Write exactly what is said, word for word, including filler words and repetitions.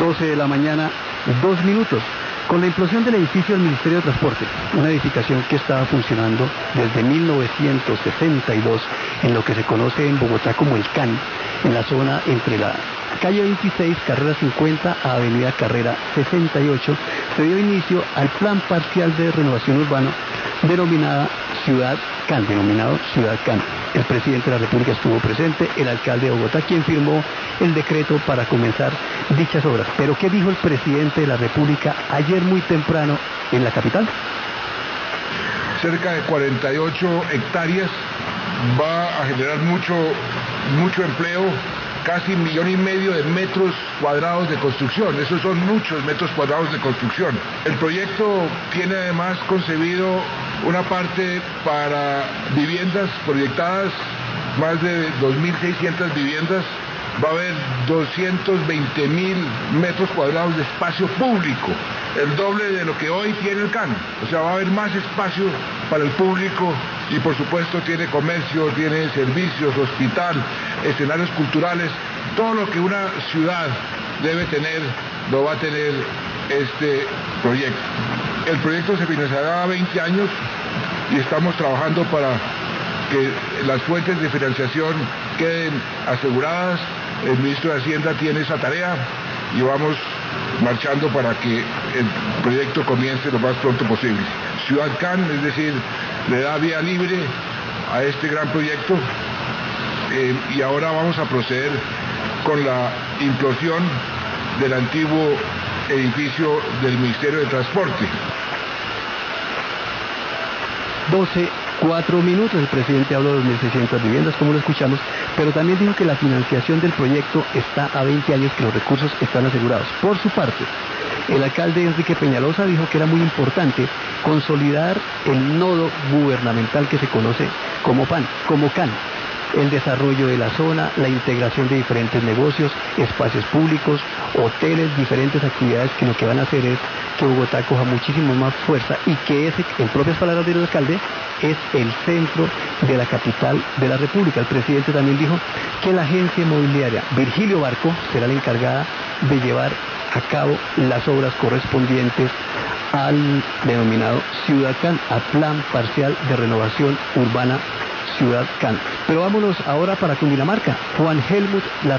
doce de la mañana, dos minutos. Con la implosión del edificio del Ministerio de Transporte, una edificación que estaba funcionando desde mil novecientos sesenta y dos en lo que se conoce en Bogotá como el C A N, en la zona entre la calle veintiséis, carrera cincuenta, a avenida Carrera sesenta y ocho, se dio inicio al plan parcial de renovación urbana denominada Ciudad C A N, denominado Ciudad C A N. El presidente de la República estuvo presente, el alcalde de Bogotá, quien firmó el decreto para comenzar dichas obras. Pero ¿qué dijo el presidente de la República ayer muy temprano en la capital? Cerca de cuarenta y ocho hectáreas, va a generar mucho, mucho empleo, casi un millón y medio de metros cuadrados de construcción. Esos son muchos metros cuadrados de construcción. El proyecto tiene además concebido una parte para viviendas proyectadas, más de dos mil seiscientas viviendas. Va a haber doscientos veinte mil metros cuadrados de espacio público, el doble de lo que hoy tiene el C A N. O sea, va a haber más espacio para el público y por supuesto tiene comercio, tiene servicios, hospital, escenarios culturales. Todo lo que una ciudad debe tener lo va a tener este proyecto. El proyecto se financiará a veinte años y estamos trabajando para que las fuentes de financiación queden aseguradas. El ministro de Hacienda tiene esa tarea y vamos marchando para que el proyecto comience lo más pronto posible. Ciudad C A N, es decir, le da vía libre a este gran proyecto eh, y ahora vamos a proceder con la implosión del antiguo edificio del Ministerio de Transporte. doce, cuatro minutos, el presidente habló de dos mil seiscientas viviendas, como lo escuchamos, pero también dijo que la financiación del proyecto está a veinte años, que los recursos están asegurados. Por su parte, el alcalde Enrique Peñalosa dijo que era muy importante consolidar el nodo gubernamental que se conoce como P A N, como C A N. El desarrollo de la zona, la integración de diferentes negocios, espacios públicos, hoteles, diferentes actividades que lo que van a hacer es que Bogotá coja muchísimo más fuerza y que ese, en propias palabras del alcalde, es el centro de la capital de la República. El presidente también dijo que la agencia inmobiliaria Virgilio Barco será la encargada de llevar a cabo las obras correspondientes al denominado Ciudad C A N, a Plan Parcial de Renovación Urbana Ciudad C A N. Pero vámonos ahora para Cundinamarca. Juan Helmut La